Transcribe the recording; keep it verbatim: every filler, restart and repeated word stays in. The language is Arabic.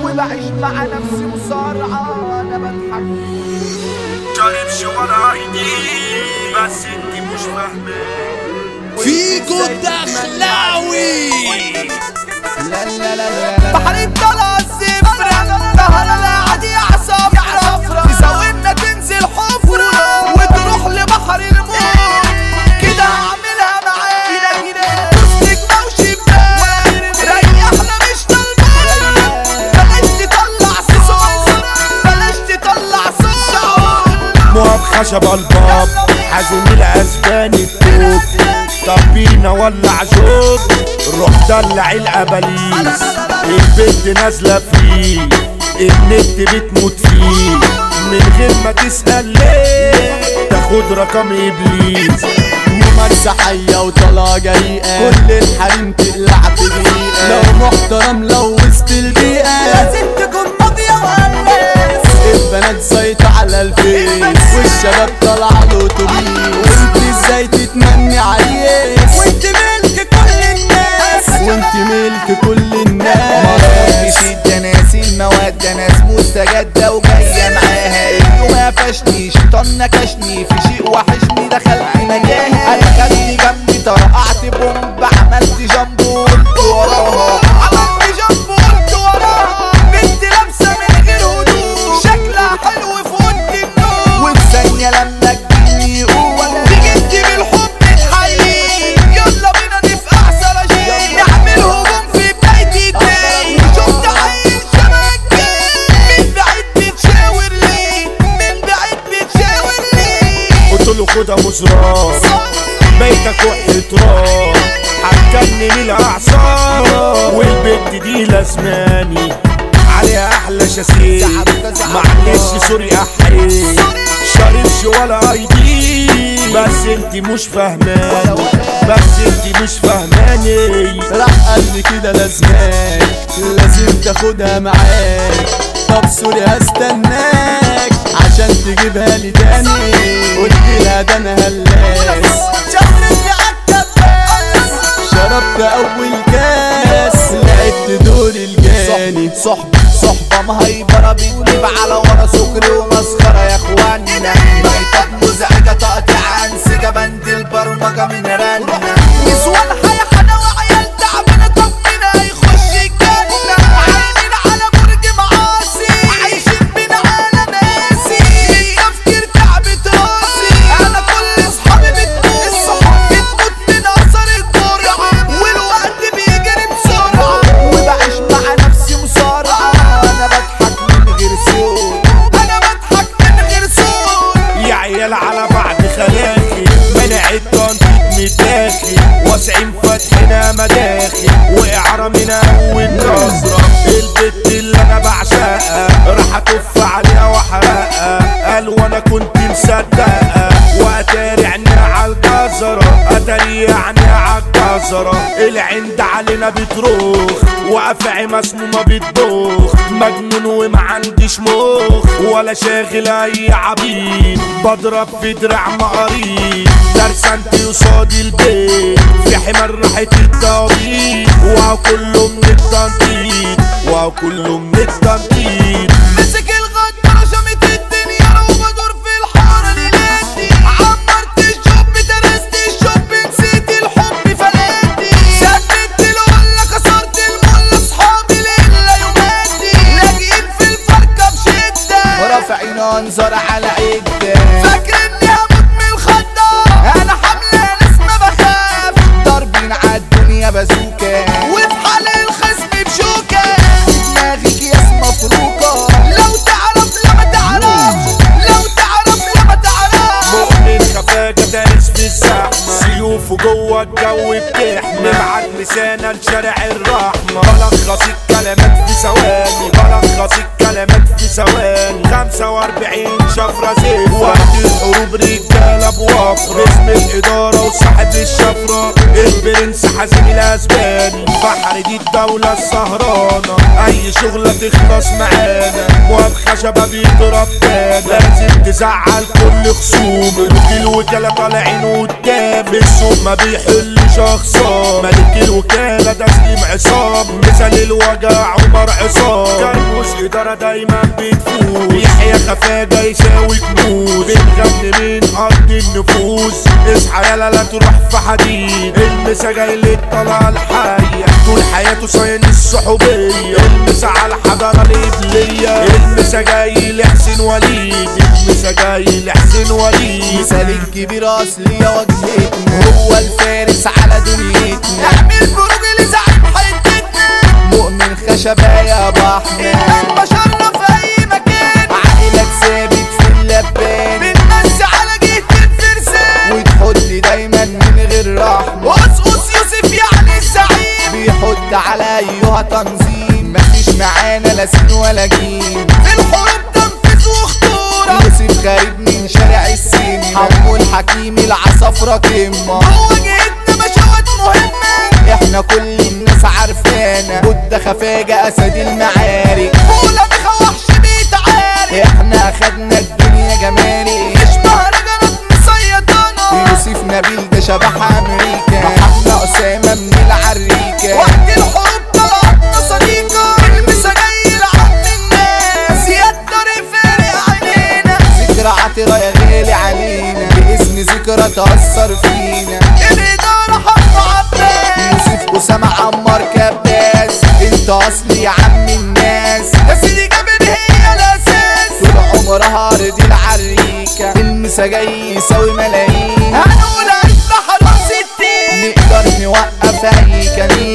وبعيش مع نفسي مصارعة انا بضحك. شاربش ولا ايدي بس انتي مش فاهمة فيكو الدخلاوي. لا لا لا لا بحرين طلع الزفرة ظهر العادي عصام صفرة تساوينا تنزل حفرة وتروح لبحر الموت كده هعملها معاك وسطك موشي بنات ريحنا مش طالبان بلاش تطلع صوت بلاش تطلع صوت مواب خشب الباب حازم الاسباني التوب طب بينا ولع جوب روح دلع الاباليس البنت نازله فيه النت بتموت فيه من غير ما تسأل ليه تاخد رقم ابليس ممارسة حية وطلعة جريئة كل الحريم تقلع في دقيقة لو محترم لو وسط البيئة لازم تكون ماضية وهلاس البنات زيطة على الفيس والشباب طالعة الأوتوبيس وانت ازاي تتمني عريس وانت ملك كل الناس وانت ملك كل الناس مش الدناسي المواد ناس مستجدة وجاية معاها اليوم ما فشني شيطان نكشني في شيء وحشني دخل في مجاها انا خدني جنبي طرقعت بومب عملت جنب وقلت وراها عملت جنب وقلت وراها بنت لابسة من غير هدوء شكلها حلو في وقت النوم وفي ثانية لما تجيني قوة بجد بالحب تحيي يلا بينا نفقع سراجيل نعمل هجوم في بداية الدين شفت عيل شبكة من بعيد بتشاور لي من بعيد بتشاور لي قلتله خدها مزرار بيتك وحيطران هتجنن الاعصاب والبنت دي لازماني عليها احلى شاسيه معلش سوري احيي شاربش ولا ايدي بس انتي مش فاهماني بس انتي مش فاهماني راح قال لي كده لازماك لازم تاخدها معاك طب سوري هستناك عشان تجيبها لي تاني قلت لها ده انا هلاس شربت اول كاس لعبت دور الجاني صحبة صحبة مهيبرة بتجيب على ورا سكر ومسخرة يا اخوانا بيتك مزعجة تقطع انسجة بند البرمجة من رنا نسوان حيحنا وعيال تعبانة طب مين هيخش الجنة عايمين على برج معاصي عايشين بين عالم ناسي التفكير تعبت راسي انا كل اصحابي بتموت بتموت من اثر الجرعة والوقت بيجري بسرعة وبعيش مع نفسي مصارعة انا بضحك من غير صوت انا بضحك من غير صوت يا عيال على بعض خلاخي منع التنطيط متاخي واسعين فاتحنا مداخل واعرى من اول نظرة البت اللي انا بعشقها راح اتف عليها واحرقها قال وانا كنت مصدقها واتاري عينيها عالجزرة اتاري عينيها عالجزرة العند علينا بتروخ وافعي مسمومة بتبوخ مجنون وما عنديش مخ ولا شاغل اي عبيد بضرب في دراع مقاريد درسنتي قصاد البيت في حمار راحت الطبيب وهو كله من التنطيط وهو كله من التنطيط مسك الغدارة شمت الدنيا وبدور في الحارة ليلاتي عمرت الشوب درست الشوب نسيت الحب فلاتي سددت الولا كسرت المولة اصحابي ليلة يوماتي لاجئين في الفركة بشدة رافعين انظر على عدة فاكر اني هموت من الخضة انا حملة ناس ما بخاف ضاربين عالدنيا بازوكا وفي حال الخصم بشوكة دماغك ياس مفروكة لو تعرف لا ما تعرفش لو تعرف لا ما تعرفش مؤمن خفاجة دارس في الزحمة سيوفه جوه الجو بتحمي بعد لسانة لشارع الرحمة بلخص الكلمات في ثواني بلخص الكلمات في ثواني خمسة واربعين شفرة زيت وقت الحروب رجالة بوفرة اسم الإدارة وصاحب الشفرة البرنس حازم الأسباني بحر دي الدولة السهرانة أي شغلة تخلص معانا مواب خشبة بيضرب تاني لازم تزعل كل خصوم ملوك الوكالة طالعين قدام السوق ما بيحلش أخصام ملك الوكالة ده سليم عصام مثل الوجع عمر عصام كان إدارة دايما بتفوز، يحيى خفاجة يساوي كنوز، بنغني من أرض النفوس. اصحى يلا لا تروح في حديد، المسا جاي للطلعة الحية، طول حياته صاين الصحوبية، المسا على الحضارة الإبلية، المسا جاي لحسين وليد، المسا جاي لحسين وليد. مثال الكبير اصلي يا وجهتنا، هو الفارس على دنيتنا، اعمل بروج لزعيم حتتنا، مؤمن خشبة يا بحر، انك بشرنا في اي مكان، عقلك ثابت في اللبان، بنمسي على جهة الفرسان، وتحط دايما من غير رحمة، قصقص يوسف يعني الزعيم، بيحط على ايها تنظيم، مفيش معانا لا سين ولا جيم، في الحروب تنفيذ وخطورة، يوسف غريب من شارع السين، حمو الحكيم العصافرة قمة، هو جهتنا مشاوات مهمة، احنا كل الناس عارفانا، بودة خفاجة اسد المعارك، ولا بخوحش بيتعارك، احنا اخدنا الدنيا جمارك، مش مهرجانات مسيطرة، يوسف نبيل ده شبح امريكا، محمد اسامة من العريكة، وقت الحروب طلعتنا صديقة، المسا جاي لعم الناس، يقدر يفارق علينا، ذكرى عطرة يا غالي علينا، باسم ذكرى تأثر فينا، الإدارة حط عباس، يوسف أسامة عمار كباس، انت اصلي يا عم الناس، يا سيدي جابر هي الاساس، طول عمرها ارض العريكة، المسا جاي يساوي ملايين، هنقول عشنا حرام ستين، نقدر نوقف اي كمين.